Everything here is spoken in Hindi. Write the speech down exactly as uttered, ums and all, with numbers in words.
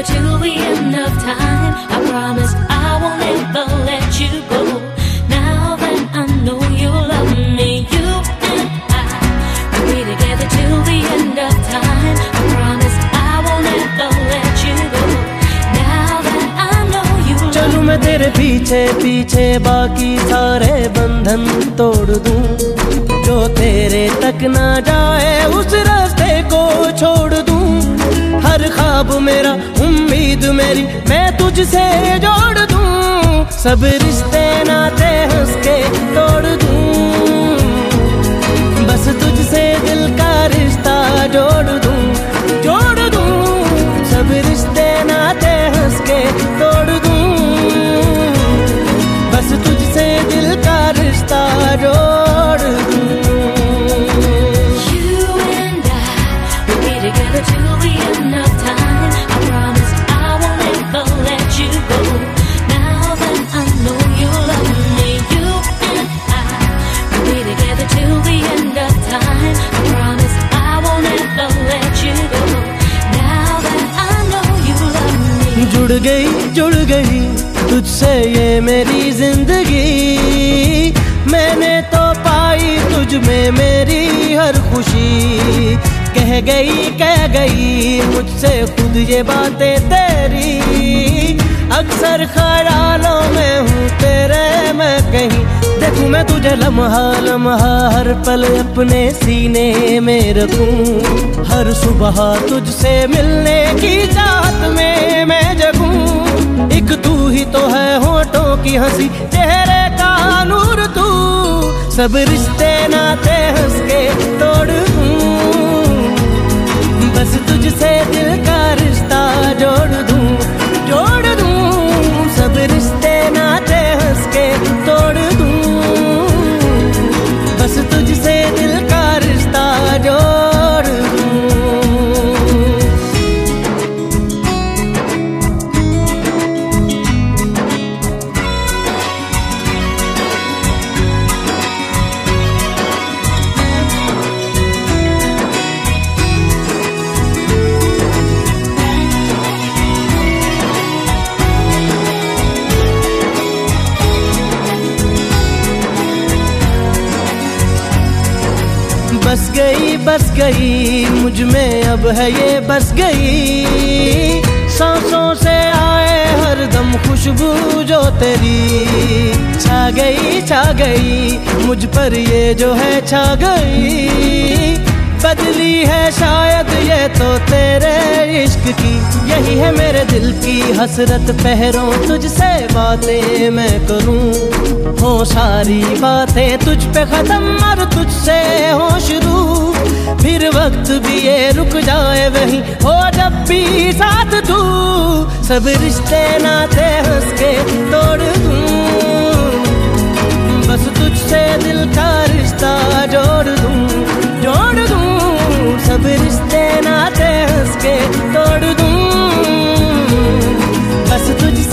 till the end of time. I promise I won't ever let you go. Now that I know you love me, you and I will be together till the end of time. I promise I won't ever let you go. Now that I know you love me. चलूं मैं तेरे पीछे पीछे बाकी सारे बंधन तोड़ दूं, जो तेरे तक ना जाए उस रास्ते को छोड़ दूं। हर ख्वाब मेरा उम्मीद मेरी मैं तुझसे जोड़ दूं, सब रिश्ते नाते हंस के तोड़ दूं, बस तुझसे दिल का रिश्ता जोड़ दूं, जोड़ दूं, सब रिश्ते नाते हंस के तोड़ दूं, बस तुझसे दिल का रिश्ता जोड़ दूं। Together till the end of time. I promise I won't ever let you go. Now that I know you love me, you and I will be together till the end of time. I promise I won't ever let you go. Now that I know you love me. जुड़ गई जुड़ गई तुझसे ये मेरी जिंदगी, मैंने तो पाई तुझ में मेरी हर खुशी। कह गई कह गई मुझसे खुद ये बातें तेरी, अक्सर ख्यालों में हूँ तेरे मैं कहीं, देखूं मैं तुझे लम्हा लम्हा हर पल अपने सीने में रखूं, हर सुबह तुझसे मिलने की चाहत में मैं जगूं। एक तू ही तो है होठों की हंसी चेहरे का नूर तू, सब रिश्ते नाते हंस के तोड़ दूं, बस तुझसे दिल का रिश्ता जोड़ दूं, जोड़ दूं, सब रिश्ते नाते हंस के तोड़ दूं, बस तुझसे दिल का रिश्ता जोड़ दूं। बस गई बस गई मुझ में अब है ये बस गई, सांसों से आए हर दम खुशबू जो तेरी, छा गई छा गई मुझ पर ये जो है छा गई, बदली है शायद ये तो तेरे इश्क की, यही है मेरे दिल की हसरत पहरों तुझसे बातें मैं करूं, हो सारी बातें तुझ पे खत्म और तुझसे हो शुरू, फिर वक्त भी ये रुक जाए वहीं हो जब भी साथ तू, सब रिश्ते नाते हंस के तोड़ दूं, बस तुझसे दिल का रिश्ता जोड़ दूं, जोड़ दूं, सब रिश्ते नाते हंस के तोड़ दूं, बस तुझसे